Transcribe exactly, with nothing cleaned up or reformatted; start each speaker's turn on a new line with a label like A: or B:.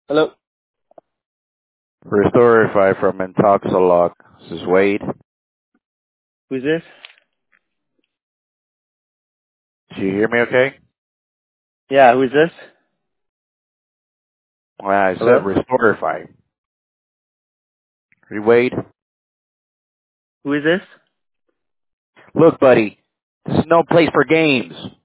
A: Hello.
B: Restorify from Intoxalock. This is Wade.
A: Who's this?
B: Do you hear me okay?
A: Yeah, who's this?
B: Well, I said
A: Hello.
B: Restorify. Hey, Wade.
A: Who is this?
B: Look, buddy, this is no place for games.